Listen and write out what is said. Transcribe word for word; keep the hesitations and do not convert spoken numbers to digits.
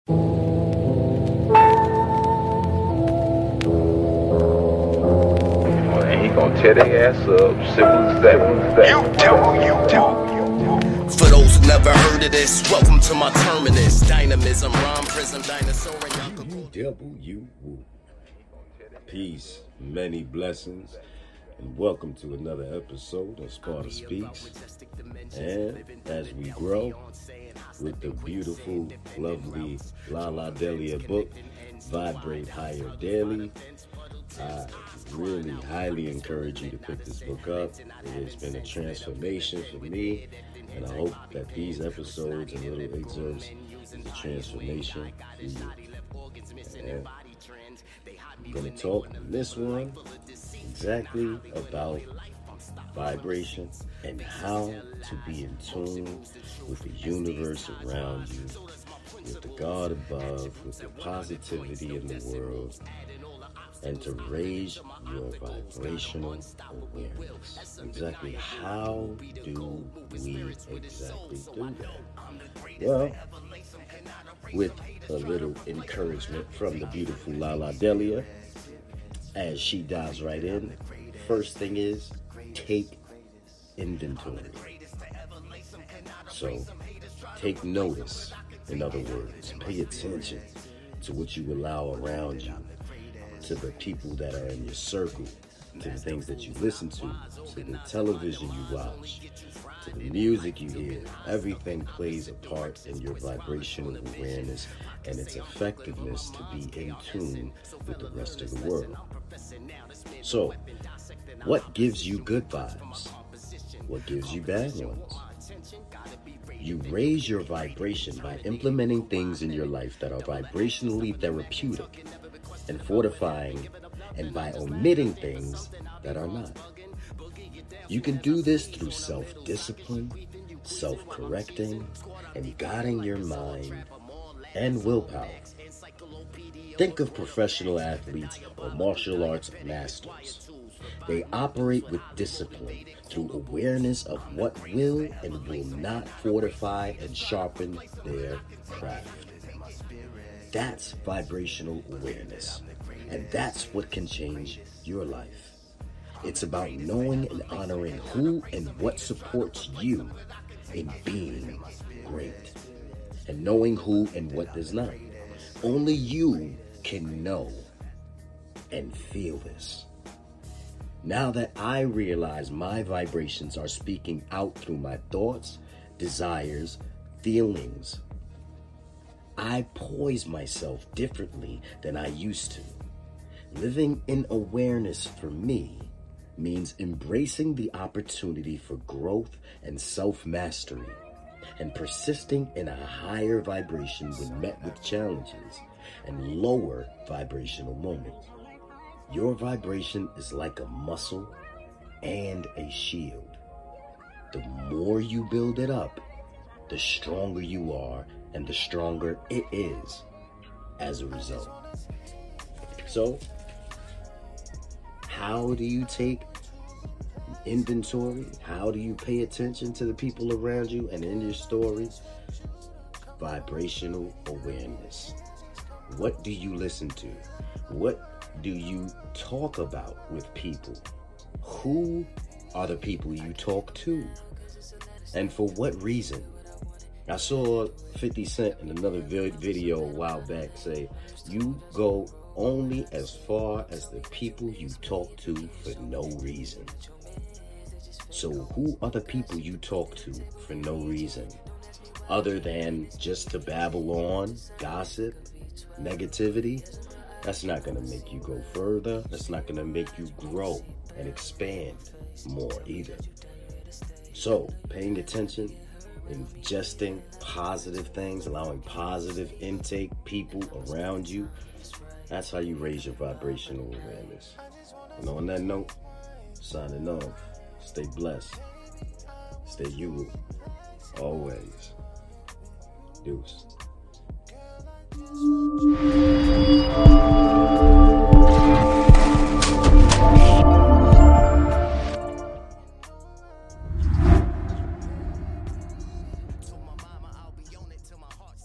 And he gonna tear their ass up. Simple as that. You do, you do. For those who never heard of this, welcome to my terminus. Dynamism, rhyme, prism, dinosaur, and W. Peace, many blessings, and welcome to another episode of Sparta Speaks. And as we grow with the beautiful, lovely Lala Delia book, Vibrate Higher Daily, I really highly encourage you to pick this book up. It has been a transformation for me, and I hope that these episodes and little excerpts is a transformation for you. And I'm going to talk in this one exactly about vibration and how to be in tune with the universe around you, with the God above, with the positivity in the world, and to raise your vibrational awareness. Exactly how do we exactly do that? Well, with a little encouragement from the beautiful Lala Delia, as she dives right in, first thing is take inventory. So take notice, in other words, pay attention to what you allow around you, to the people that are in your circle, to the things that you listen to, to the television you watch, to the music you hear. Everything plays a part in your vibrational awareness and its effectiveness to be in tune with the rest of the world. So, what gives you good vibes? What gives you bad ones? You raise your vibration by implementing things in your life that are vibrationally therapeutic and fortifying, and by omitting things that are not. You can do this through self-discipline, self-correcting, and guiding your mind and willpower. Think of professional athletes or martial arts masters. They operate with discipline through awareness of what will and will not fortify and sharpen their craft. That's vibrational awareness, and that's what can change your life. It's about knowing and honoring who and what supports you in being great, and knowing who and what does not. Only you can know and feel this. Now that I realize my vibrations are speaking out through my thoughts, desires, feelings, I poise myself differently than I used to. Living in awareness for me means embracing the opportunity for growth and self-mastery, and persisting in a higher vibration when met with challenges and lower vibrational moments. Your vibration is like a muscle and a shield. The more you build it up, the stronger you are, and the stronger it is as a result. So, how do you take inventory? How do you pay attention to the people around you and in your story? Vibrational awareness. What do you listen to? What do you talk about with people? Who are the people you talk to? And for what reason? I saw fifty Cent in another video a while back say, you go only as far as the people you talk to for no reason. So who are the people you talk to for no reason? Other than just to babble on, gossip, negativity? That's not going to make you go further. That's not going to make you grow and expand more either. So paying attention, ingesting positive things, allowing positive intake, people around you, that's how you raise your vibrational awareness. And on that note, signing off. Stay blessed. Stay you. Always. Deuce.